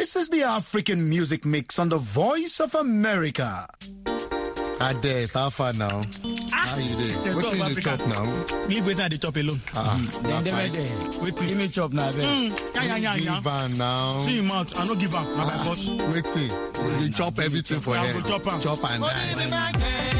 This is the African Music Mix on the Voice of America. Ade, how far now? How you doing? What's in the top now? Me wait at the top alone. Give me chop now, baby. Give on now. See him out. I no give up. My boss. Wait see. You chop everything for him. Chop and die.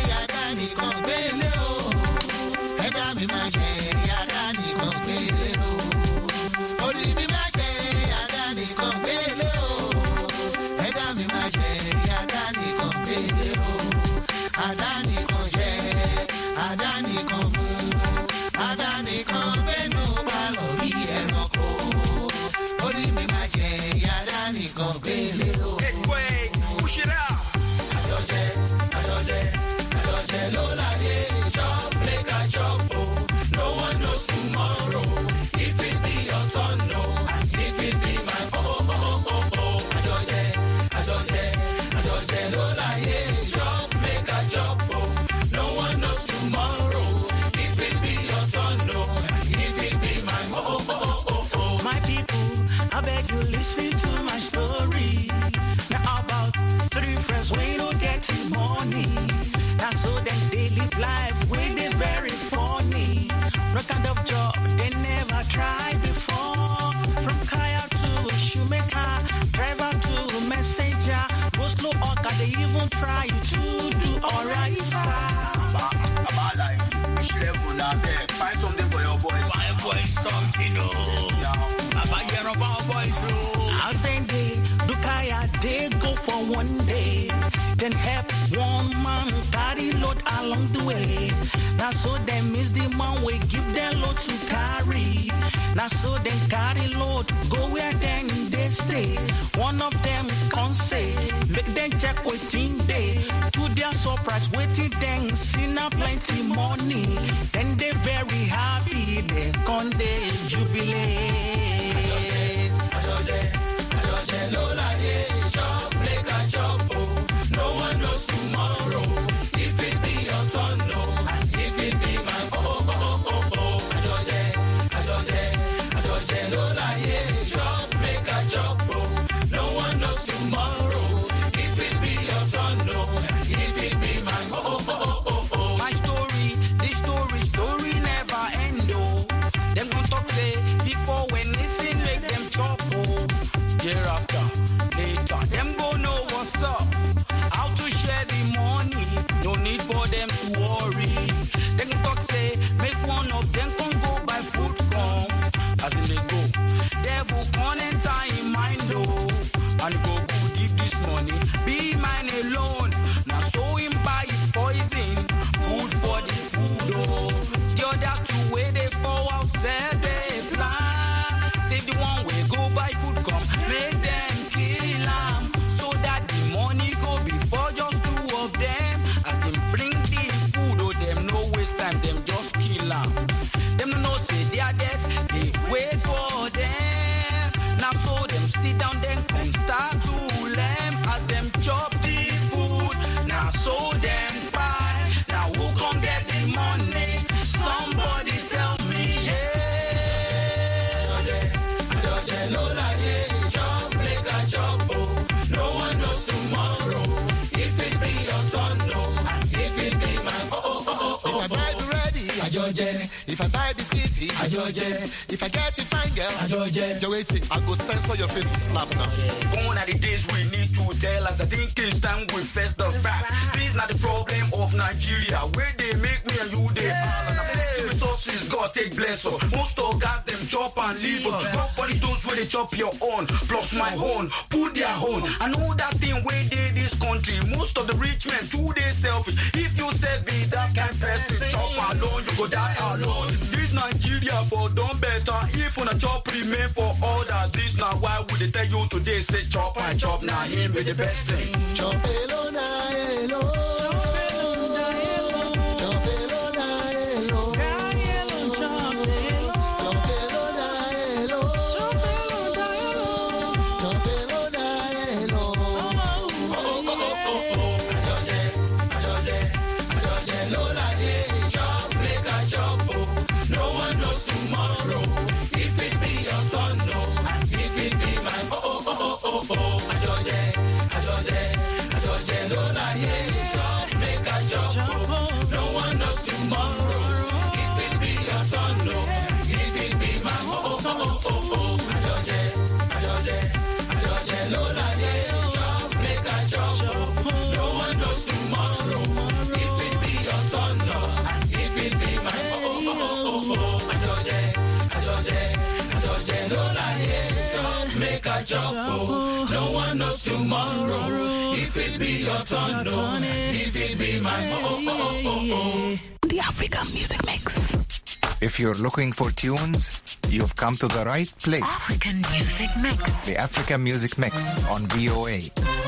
Try to do alright, about life. Find something for your boys. Find boys something, about your boys, as they do kaya, they go for one day. Then help one man carry load along the way. Now so they miss the man we give them load to carry. Now so they carry load, go where then they stay. One of them can say, make them check waiting day. To their surprise, waiting then see now plenty money. Then they very happy, they can they jubilate. No one knows tomorrow. If it be your turn, no. And if it be my Lola, yeah, job, make a job, no one knows tomorrow. If it be your turn, no. And if it be my my story, this story never end, oh. Them gon' talk say before when anything make them chop, oh. Hereafter, later, them gon' know what's up. How to share the money, no need for them to worry. They can talk say, make one of them can go buy food come. As in they go, devil can enter in mind though. And go give this money, be mine alone. Now show him buy poison, food for the food oh. The other two way they fall out there they plan. Say the one way go buy food come, make them kill them. So that the money go before just two of them. As in bring the food, oh them no waste time, them just kill them. Them no say they are dead, they wait for them. Now so them sit down, then come start to lamb. As them chop the food, now so them buy. Now who can get the money? Somebody tell me, yeah. George, Lola, yeah, chop, make a chop, oh. No one knows tomorrow. If it be your turn, no. And if it be my If I buy the ready, I George. If I buy biscuit, I George. If I get the fine girl, I George. Wait, I go censor your face with snap now. Gone are the days we need to tell us. I think it's time we face the fact. This is not the problem of Nigeria. Where they make me and you they resources, God take bless us. Most of guys them chop and leave us. Somebody those where they chop your own, plus my own, put their own. I know that thing where they this country. Most of the rich men do they selfish. If you say be that kind of person, chop alone, you go die alone. This Nigeria for done better. If on a chop remain for others, this now why would they tell you today say chop and chop now him be the best thing. Chop alone, alone. Tomorrow, if it be your turn, no, and if it be my Lola, yeah, chop, make a chop. No one knows tomorrow. If it be your turn, no. If it be my Ajoje, Lola, yeah, chop, make a chop. No one knows tomorrow. If it be your turn, no. If it be my Ajoje, Lola, yeah, chop, make a chop. No one knows tomorrow. If it be your turn, no. If it be my The African Music Mix. If you're looking for tunes, you've come to the right place. African Music Mix. The African Music Mix on VOA.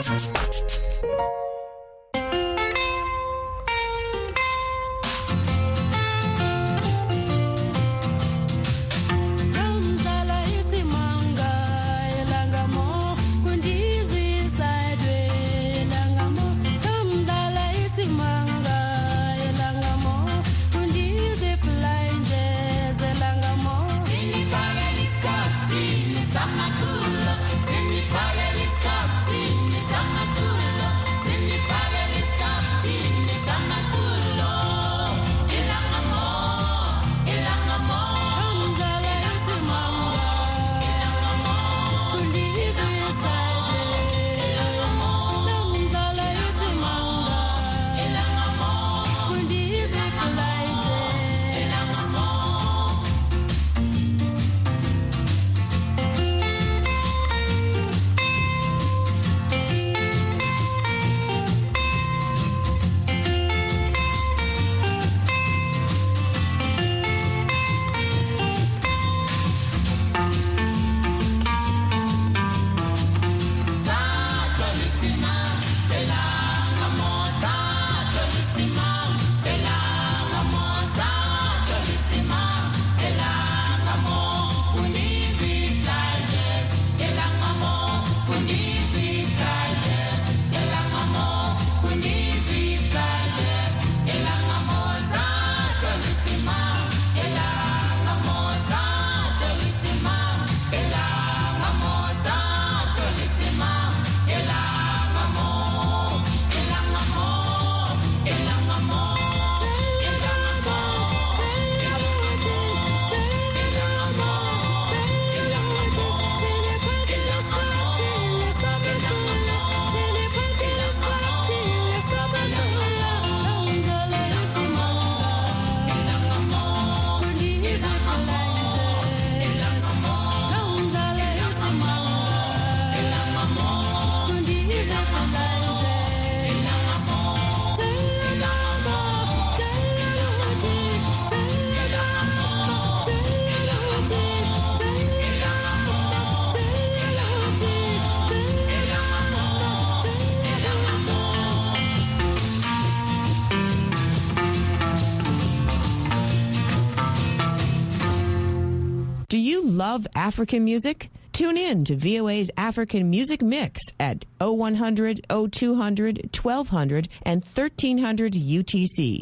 Love African music? Tune in to VOA's African Music Mix at 0100, 0200, 1200, and 1300 UTC.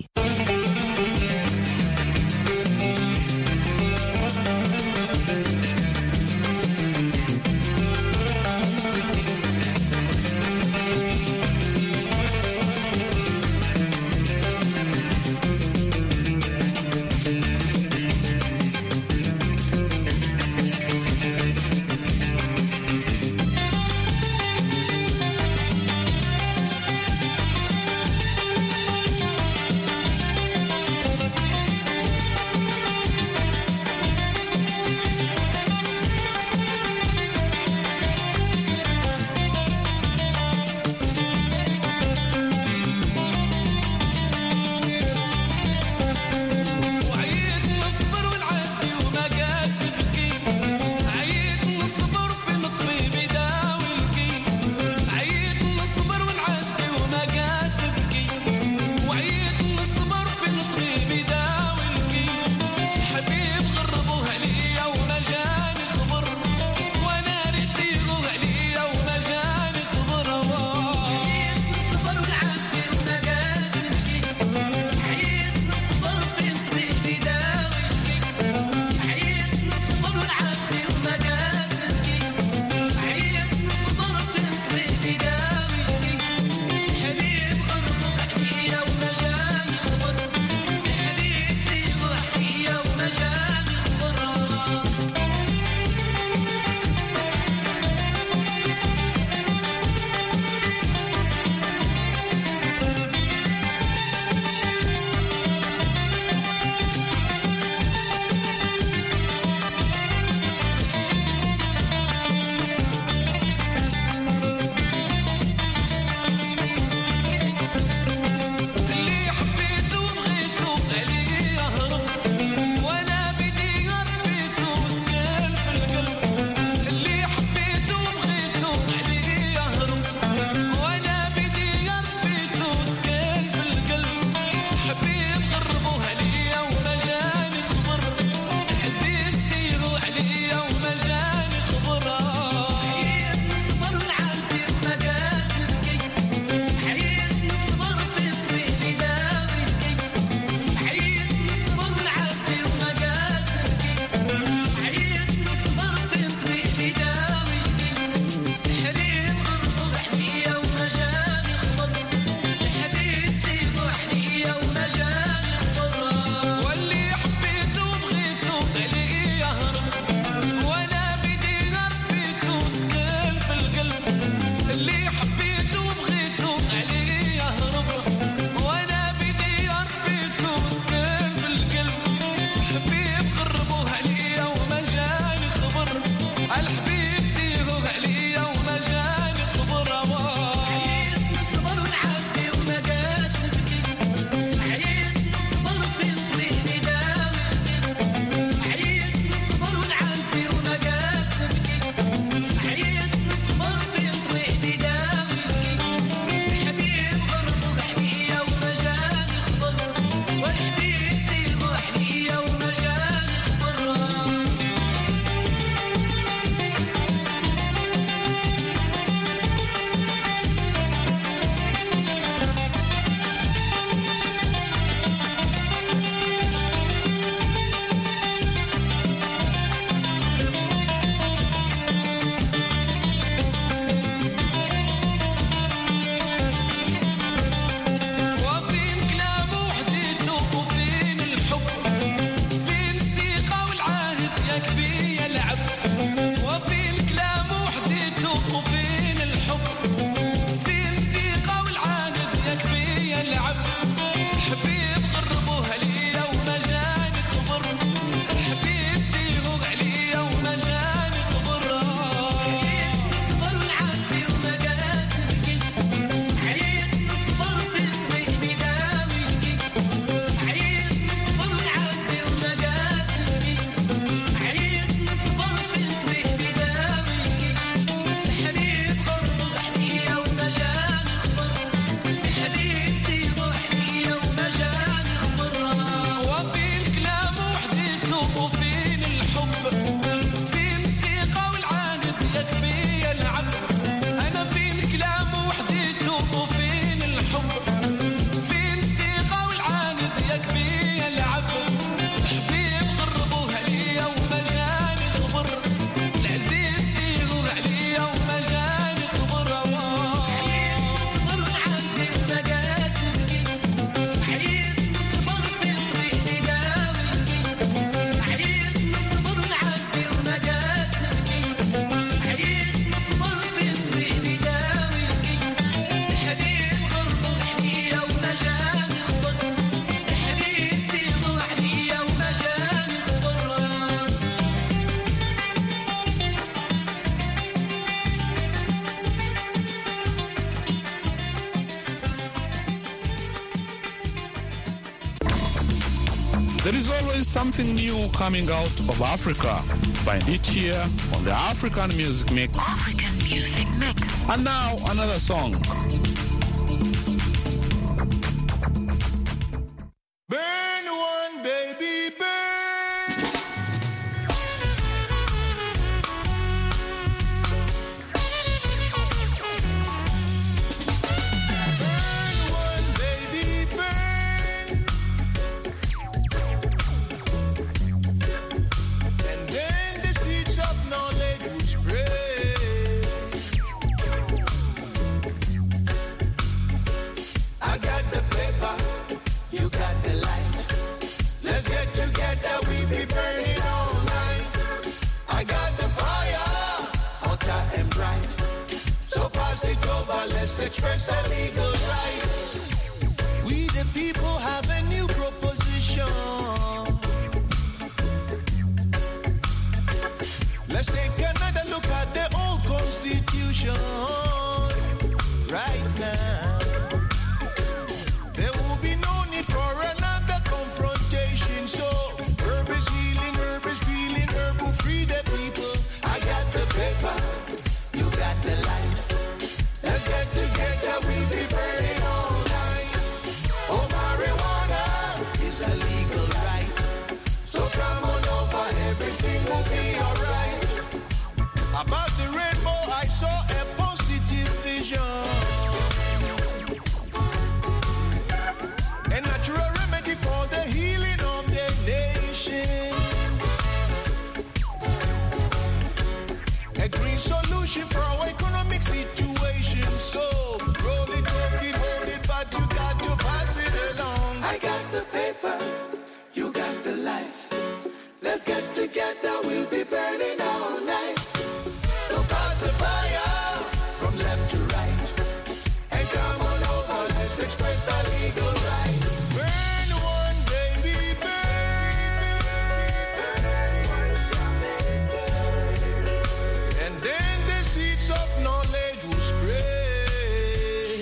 There is always something new coming out of Africa. Find it here on the African Music Mix. African Music Mix. And now another song. Burn one, baby, burn. Let's express a legal right. We the people have a new proposition. Let's take another look at the old constitution. Right now, there will be no need for another confrontation. So, herb is healing, herb is feeling, herb will free the people. I got the paper, you got the light. Let's get together, we be burning all night. Oh, marijuana is a legal right. So come on over, everything will be alright. About the rainbow, I saw a positive vision. A natural remedy for the healing of the nation. A green solution for our economic situation. So roll it, work it, hold it, but you got to pass it along. I got the paper, you got the light. Let's get together, we'll be burning all night. So pass the fire from left to right. And come on over, let's express our legal right. Burn one, baby, burn. And then the seeds of knowledge will spread.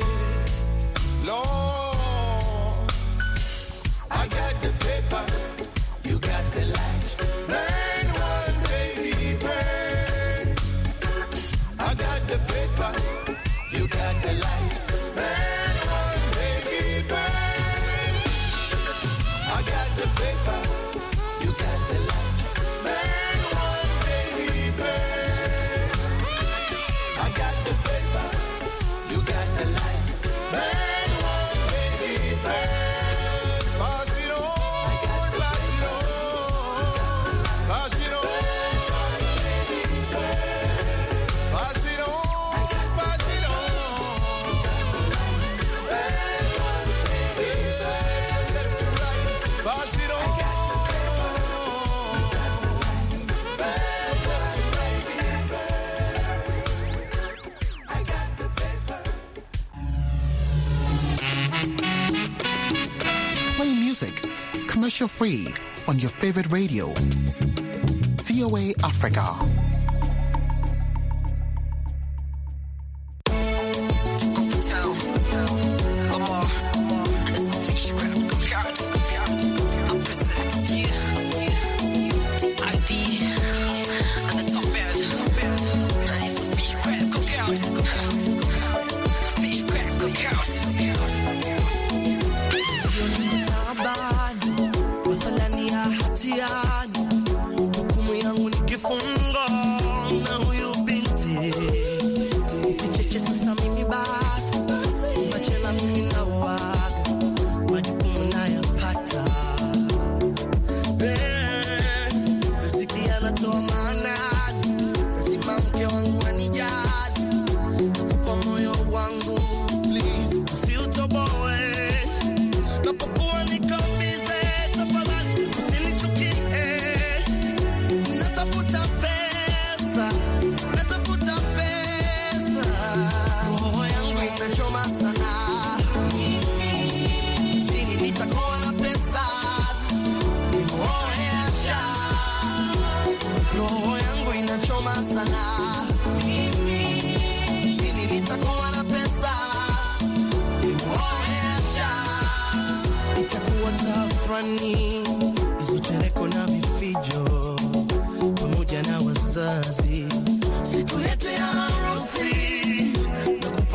Lord, I got the paper, you got the light. Burn one, baby, burn. I got the paper, you got the light. Burn one, baby, burn. I got the paper, you got the light. Burn one, baby, burn. I got the paper, you got the light. Burn one, baby, burn. Pass it on, pass it on, pass it on. Pass it on, pass it on. Left to right, pass it on. Play music, commercial free, on your favorite radio. VOA Africa. Hukumu yangu ni kifungo na huyu binti kicheche. Sasa mimi basi machela mimi na waga majukumu nayapata. Riziki anatoa maanani, lazima mke wangu anijali. Nakupa moyo wangu please, usiutoboe. Napokuwa niko busy, tafadhali usinichukie. Natafuta pesa,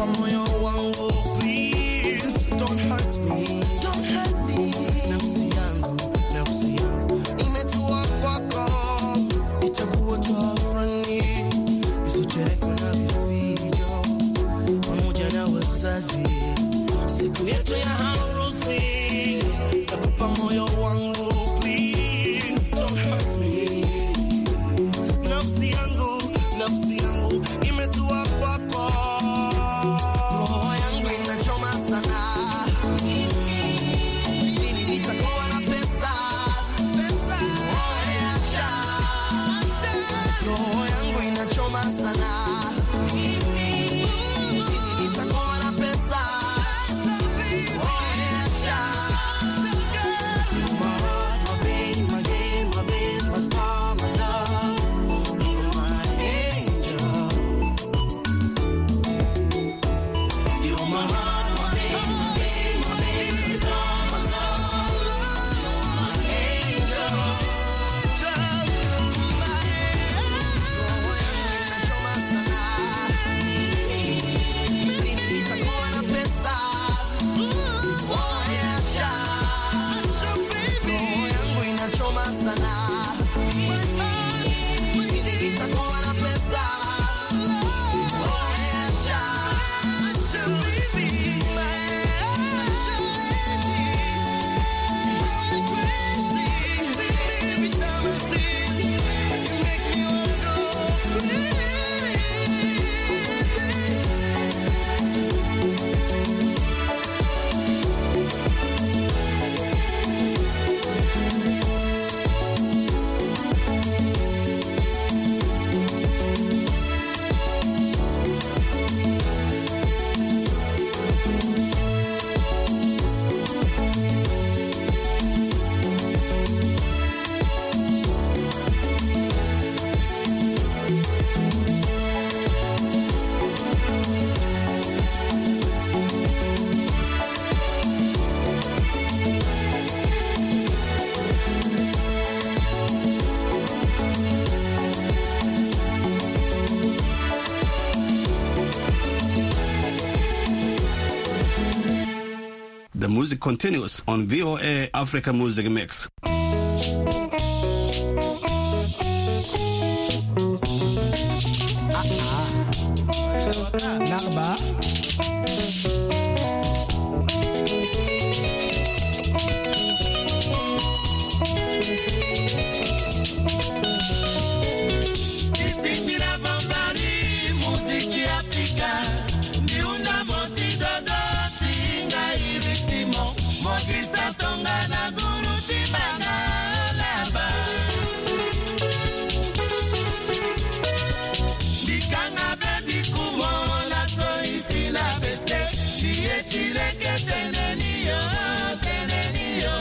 moyo wangu, please don't hurt me, don't hurt me. Nafsi yangu imetua kwako, itakuwa tafrani, isicherekwe na vifijo pamoja na wazazi. Siku yetu ya harusi, nakupa moyo wangu, please don't hurt me. Nafsi yangu imetua kwako, roho yangu inachoma sana. Lini nitakuwa na pesa? Roho yangu inachoma sana. The music continues on VOA Africa Music Mix. Larba. Itingira bambari, muziki Afrika, miunda moti dodo, tinga iritimo, mokrista tonga na guru timanga laba. Bikanga bebi kumo, la so isi la bese, liye chileke teneniyo, teneniyo.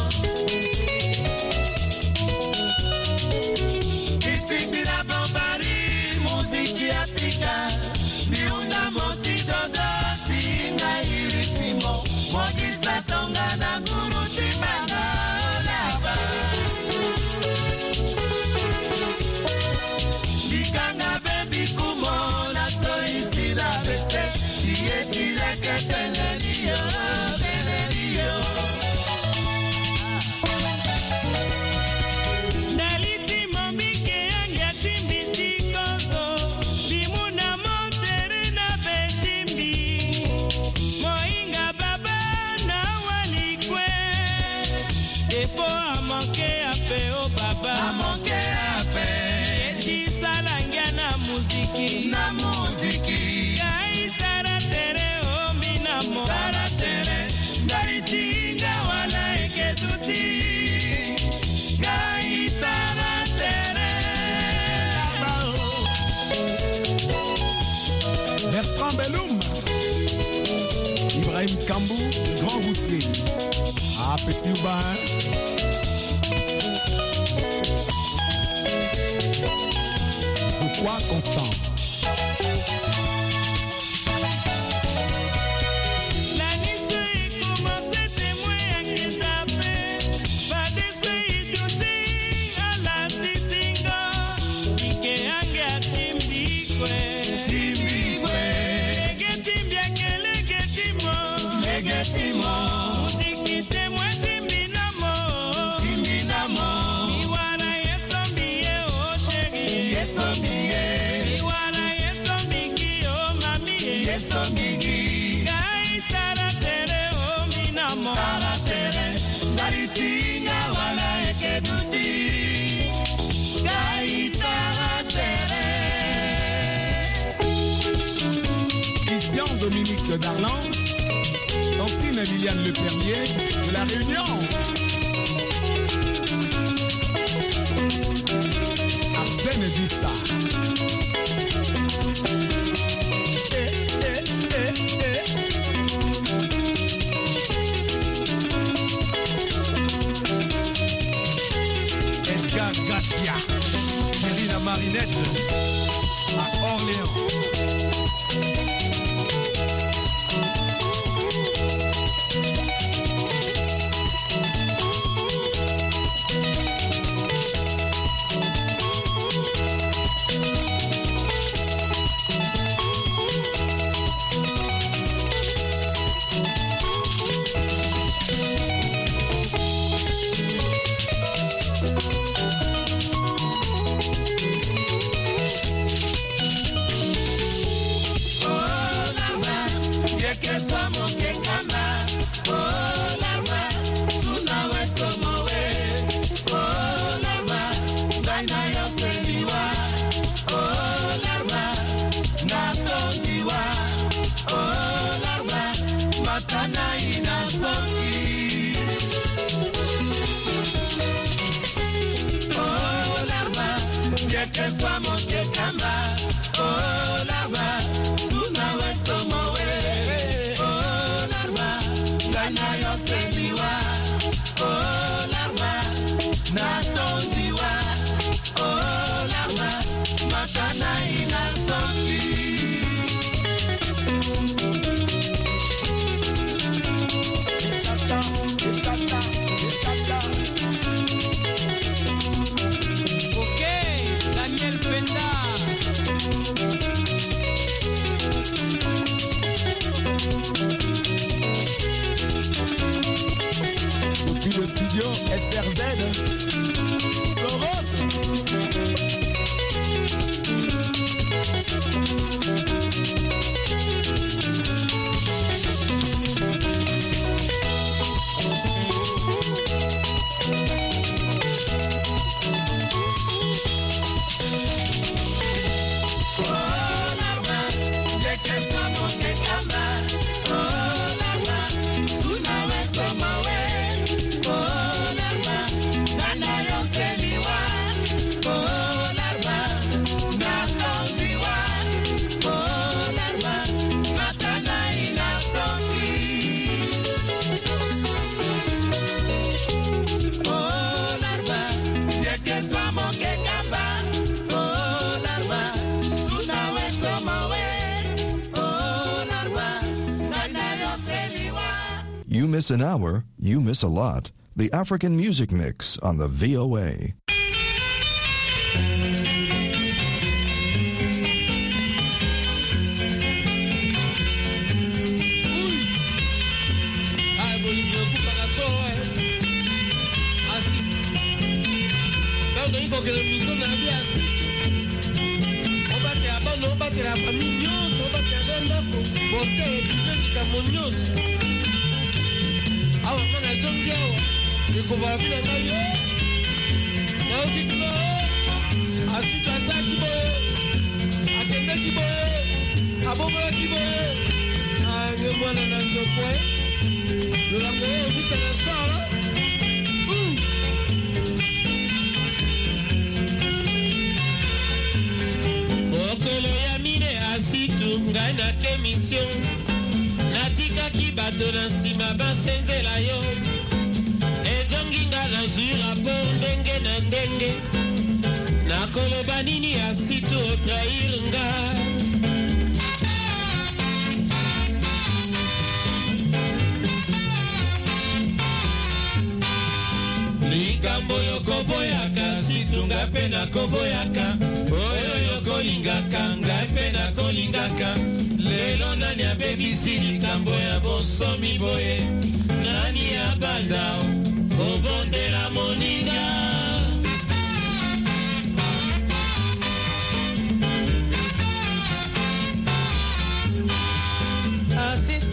Itingira bambari, muziki Afrika, miunda moti dodo, tinga iritimo, mokrista tonga na guru timanga laba. Bikanga bebi kumo, la so isi la bese, liye chileke teneniyo, teneniyo. Daliti momike anga timbiti kozo, bimuna montere na betimbi, moinga baba na walikwe, efo amanke ape o baba, Amanke ape. eti salanga na muziki, Na muziki. kai taratere o minamo, Taratere, ndaritinga wala eketuti. Gai taratere. Bertrand Belloum, Ibrahim Kambou, le grand routier. Ah, petit Ouba, hein? Zoukoua Constant. la niso e commence témoin à Kédapé, pas de soi douté à la sisingo, ike anga timbikwe, Timbikwe. ege timbia yeso mingi gai taratere o minamo taratere daritinga wala ekedusi gai taratere. Christian Dominique Darlan, Tantine Liliane Le Perrier de La Réunion. Arsène Dissa. Edgar Garcia, Chérie la Marinette à Orléans. You miss an hour, you miss a lot. The African Music Mix on the VOA.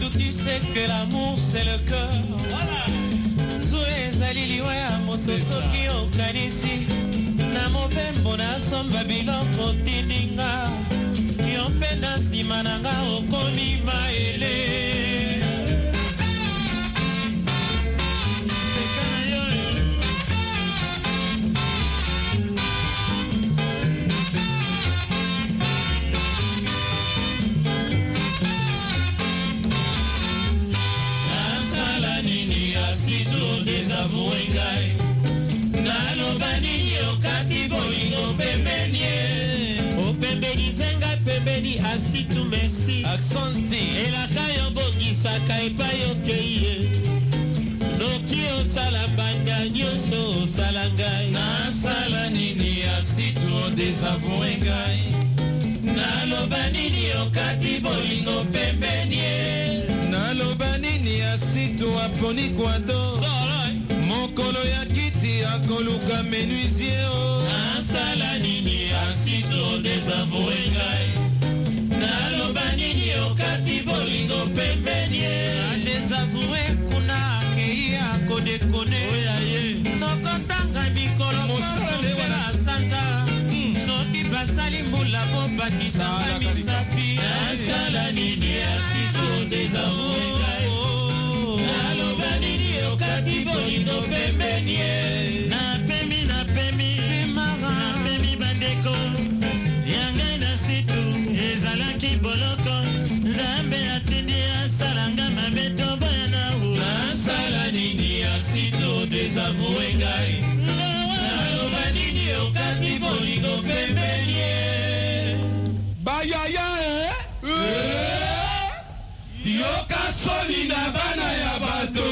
tout tu sais que l'amour c'est le cœur. Voilà. Zoé zaliliwe amoto soki okanisi. Na mobembo na somba biloko tindinga. Yompe na sima nanga okomi maele. Asitu merci Aksonti Elaka yombogi saka epai okeye Noki osalabanga nyoso osalangai Nasala nini asitu desavoué ngai Naloba nini okati bolingo pembenie Naloba nini asitu aponi kwado Mokolo ya kiti akoluka menuisier Nasala nini asitu desavoué ngai Naloba nini okati bolingo pembenie Adesavoué kuna akei akodekone Nokotanga mikolo mosopela santa Soki basali mbula bobakisaka misapi Nasala nini asito desavoué ngai Naloba nini okati bolingo pembenie Napemi bandeko Yangai nasitu ezalaki boloko Nzambe atindi asalanga mabeto bayana Nasala nini asito desavoué ngai Naloba nini okati bolingo pembenie Bayaya Yoka soni na bana ya bato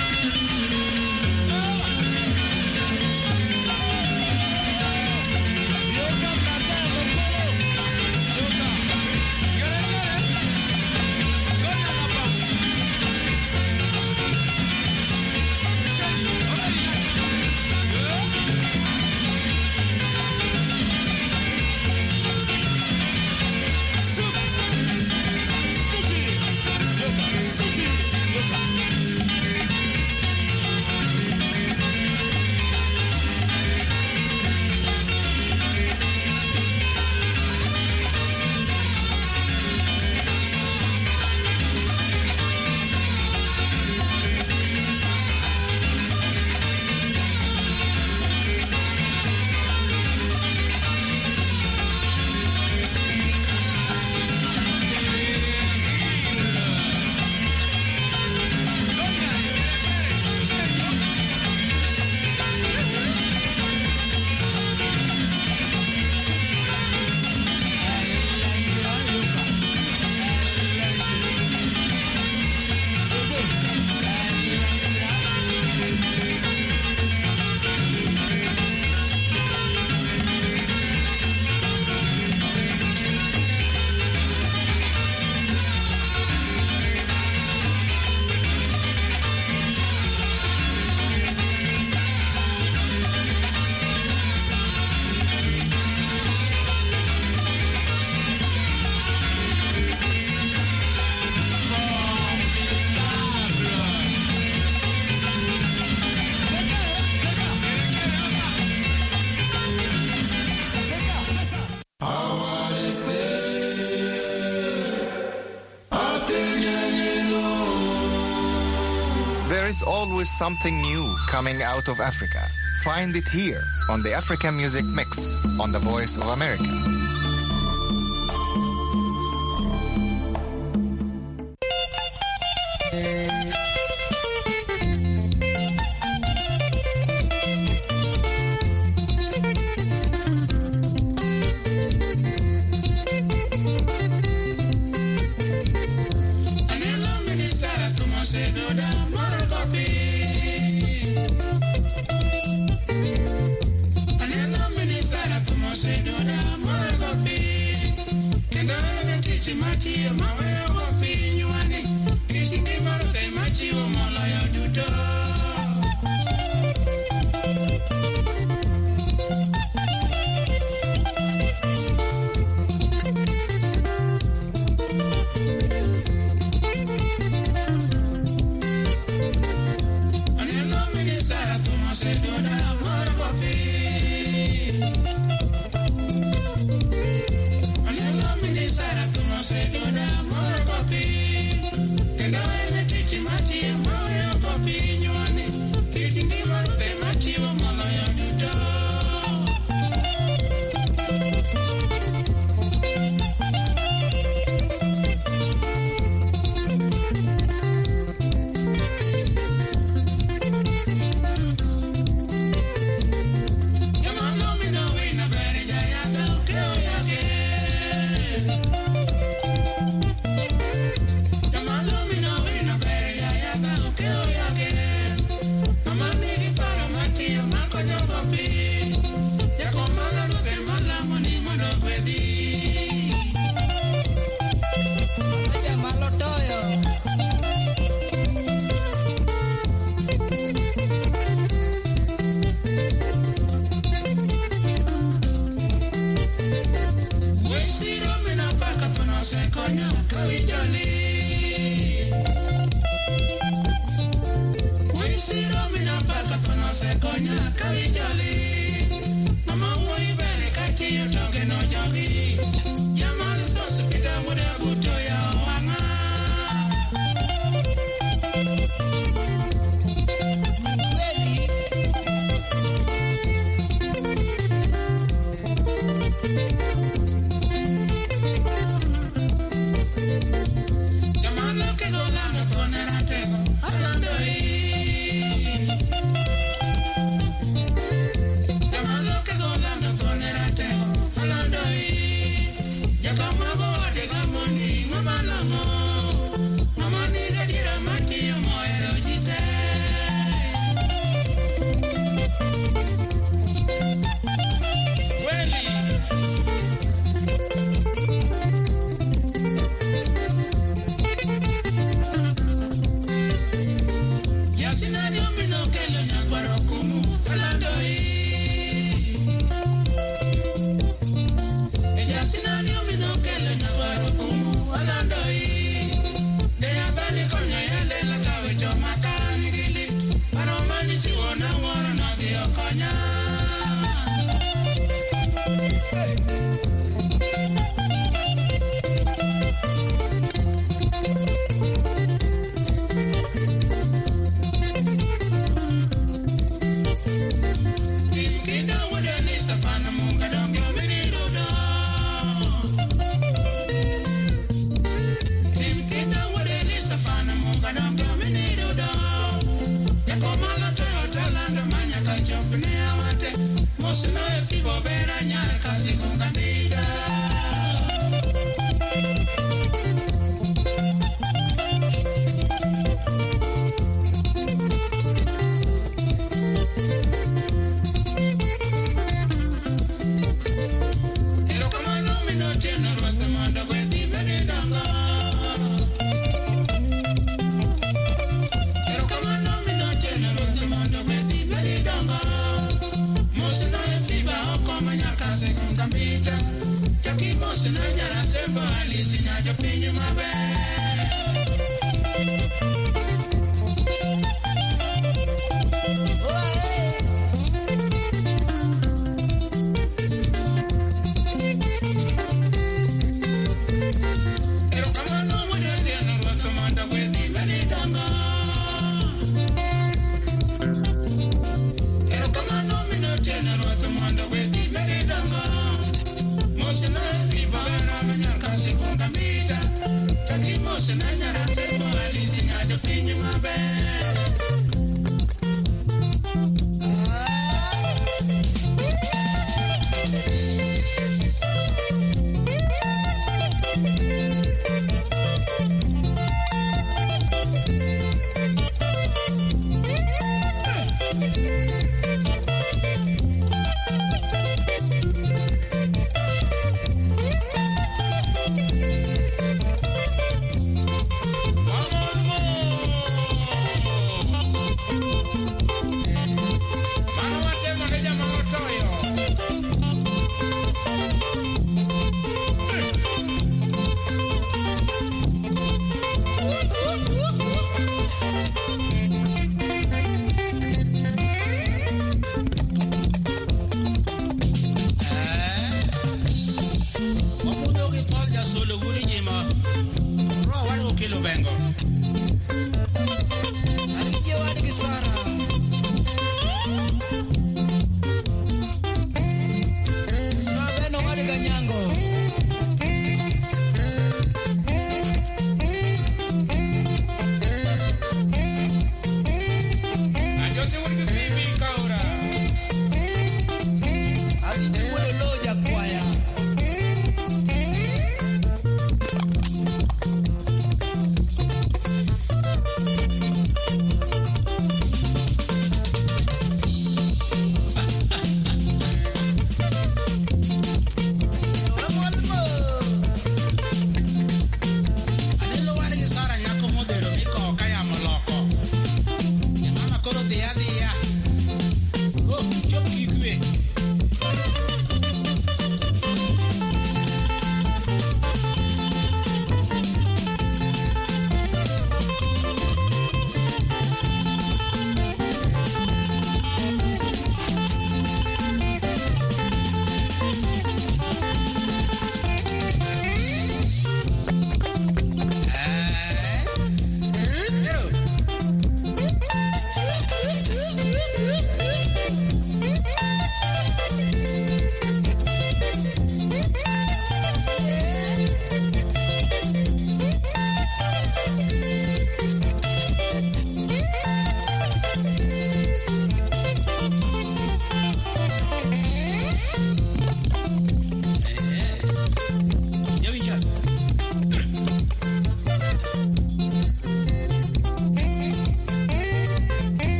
There is always something new coming out of Africa. Find it here on the African Music Mix on the Voice of America. Say,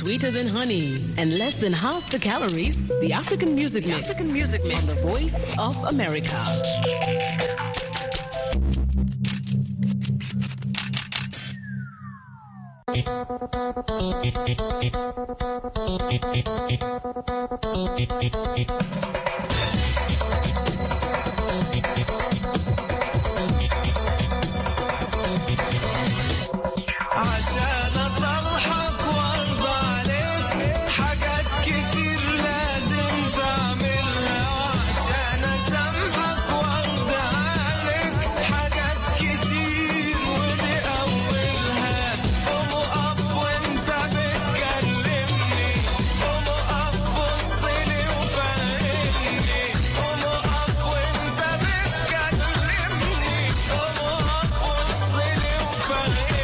sweeter than honey and less than half the calories. The African Music Mix. African Music Mix on the Voice of America. عشان أصلحك وارضى عليك حاجات كتير لازم تعملها عشان أسامحك وارضى عليك حاجات كتير ودي أولها قوم أقف وأنت بتكلمني قوم أقف بصلي وفهمني قوم أقف وأنت بتكلمني قوم أقف بصلي وفهمني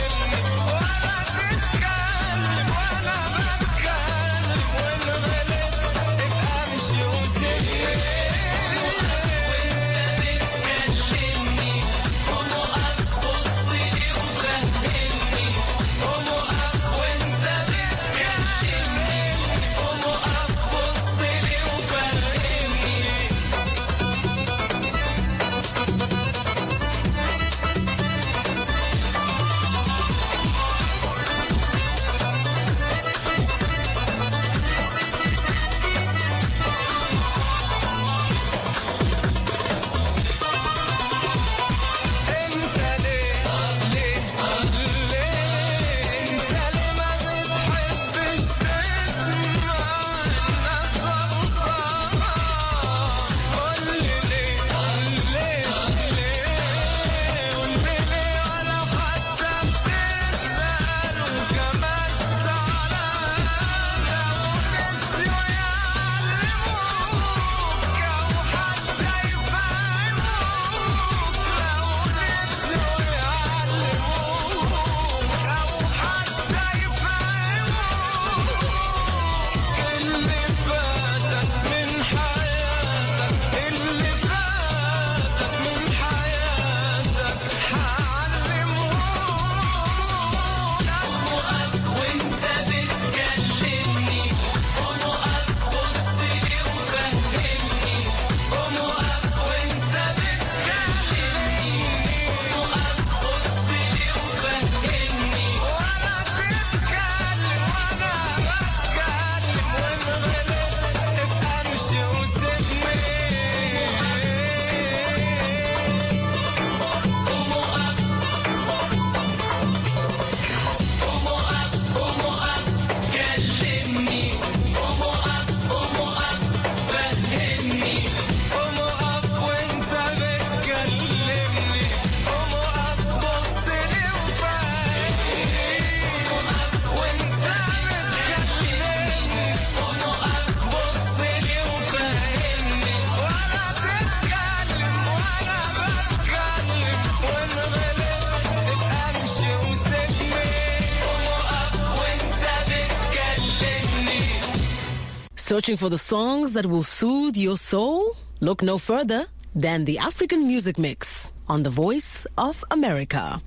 Searching for the songs that will soothe your soul? Look no further than the African Music Mix on the Voice of America.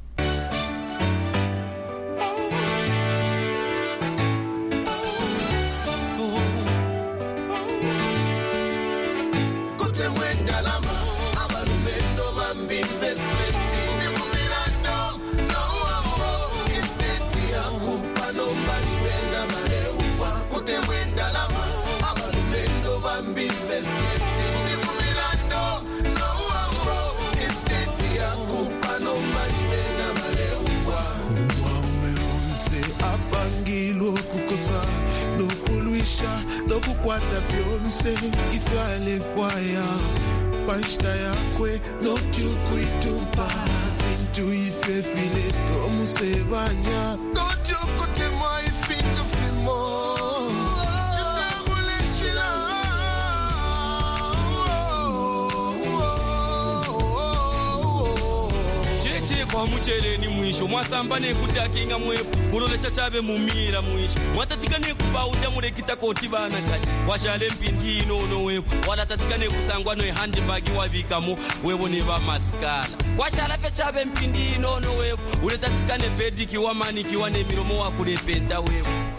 Nokukwata vyonse ifale fwaya Pashta yakwe nokyukwitupa Fintu ife file komu sebanya Notyukutemwa ifintu fimo Kwa muchele ni mwisho mwasamba ne kutakinga mwepo kulolesa chabe mumira mwisho mwatatika ne kubauda murekita koti bana kati washale mpindi ino wepo wala tatika ne kusangwa no handbag wabikamo webo ne ba maskala washala pe chabe mpindi ino wepo uletatika ne pediki wa maniki wa ne miromo wa kulependa wepo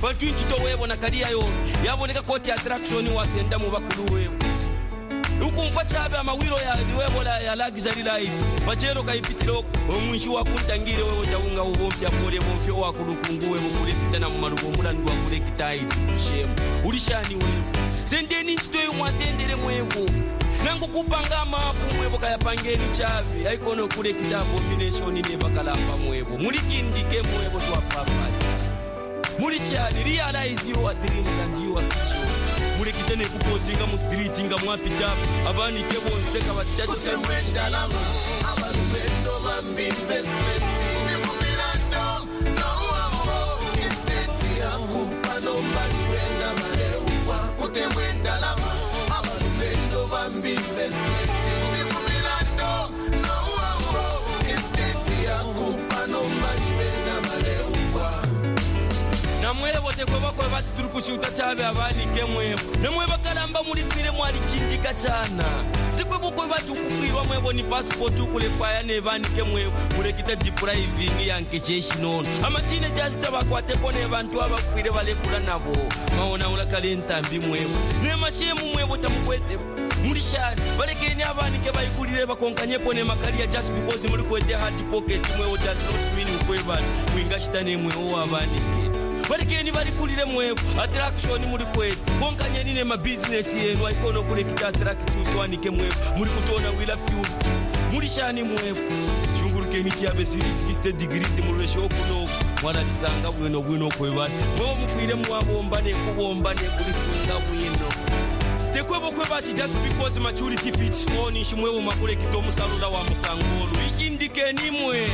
bantu nkito webo na kaliya yo yaboneka koti attraction wasenda mu bakulu webo ukumfa chabe amawiro ya webola ya luxury life bachero kaipitiro omwishi wakutangire wewe jaunga ubompya pole bompyo wakulukunguwe mukule tena mu malugo mulandu wa kule kitaidi shemu ulishani wewe sendeni ntitoyo mwasendere mwebo nangu kupanga mafu mwebo kayapangeni chavi aikono kule kita combination ne bakalamba mwebo mulikindike mwebo twa papa mulishani realize your dreams and your vision mulikitene kupozinga mu street nga mwapita abani kebo nseka batatu semwenda lama abalubendo bambi investment ni mumilando no estate yakupa no baliwenda maleupa kutemwenda lama abalubendo bambi investment ni mumilando no estate yakupa no baliwenda maleupa namwebo tekwebakwe batiturukushuta chabe abani kemwebo namweba kalamba mulifire mwali kindika chana tikwebokwe batukufirwa mwebo ni passport ukule fire ne bani kemwebo mulekita depriving yanke cheshinono amatine jazi tabakwate pone bantu abafire balekula nabo maona ulakalenta mbi mwebo ne mashemu mwebo tamukwete mulishani balekeni abani ke bayikulire bakonkanye pone makalia just because muri kwete hard pocket mwebo does not mean ukweba mwingashitane mwebo abani ke balikeni balikulire mwebo attraction muri kwete konkanye nine ma business yenu aikono kule kita attract tutwanike mwebo muri kutona wila fuel mulishani mwebo shungurukeni kiabe series 60 degrees muri shokuno mwana lisanga bwino kweba mwo mufire mwabomba ne kubomba ne kulifunga bwino tekwebo kwebati just because maturity fits on ishimwewo makule kitomu salula wa musangolo ikindikeni mwe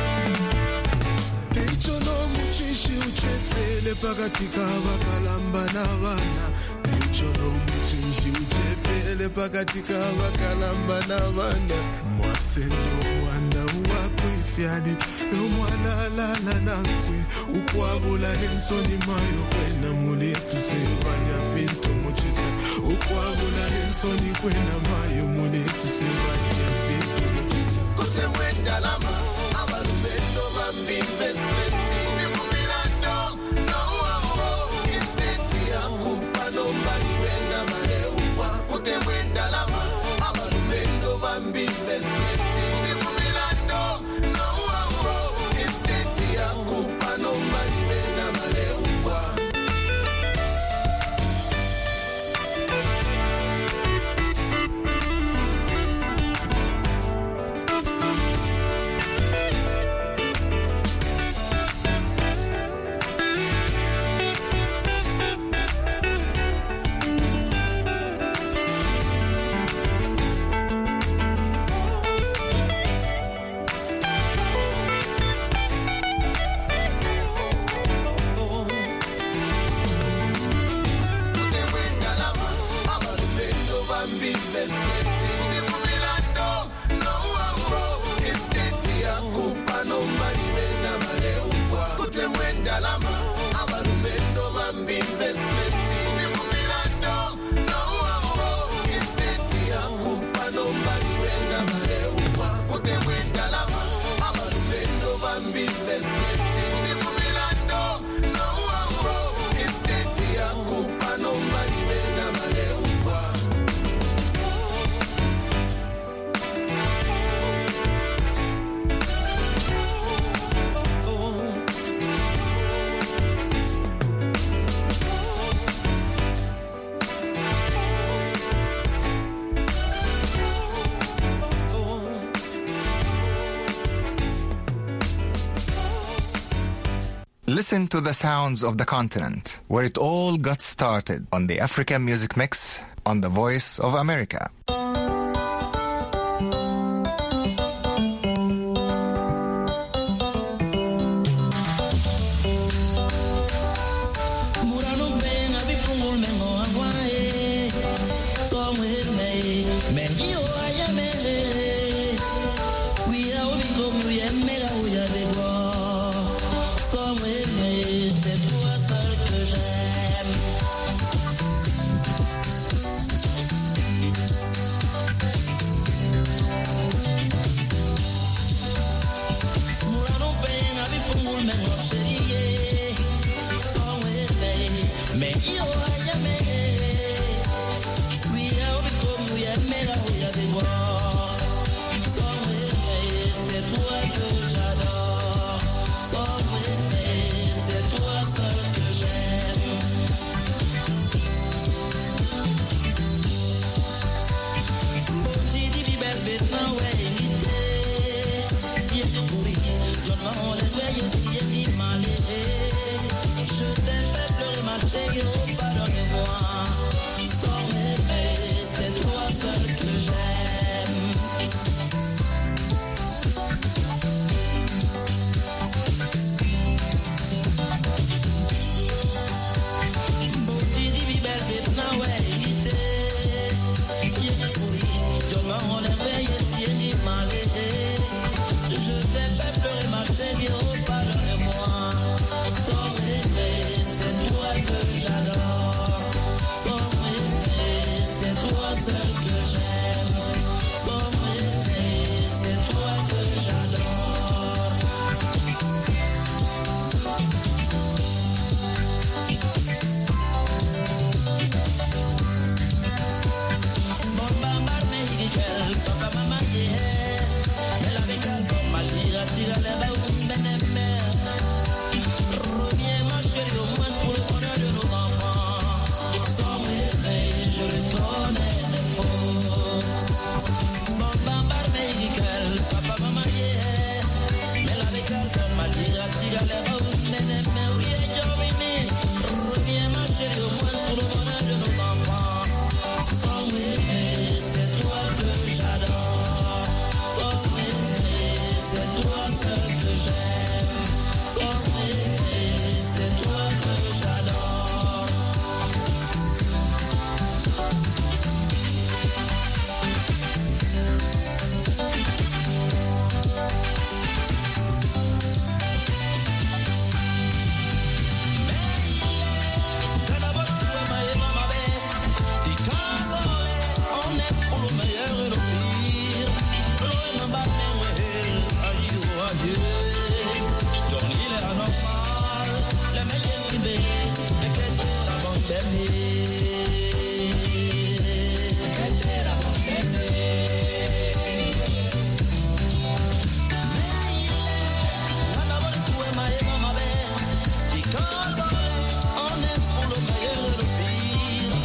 Teichono muchishi uchepele pakatika vakalamba navana Teichono muchishi uchepele pakatika vakalamba navana Mwasendo wanda uwakwe fyadi Yomwalalala nakwe Ukwabula lensoni mayo kwena muletu sevanya pinto muchita Ukwabula lensoni kwena mayo muletu sevanya pinto muchita Kote mwenda lama abalubendo bambi investment ni mumilando no estate yakupa no baliwenda maleupa kote mwenda lama abalubendo bambi investment ni mumilando no estate yakupa no baliwenda maleupa Listen to the sounds of the continent, where it all got started on the African Music Mix on the Voice of America.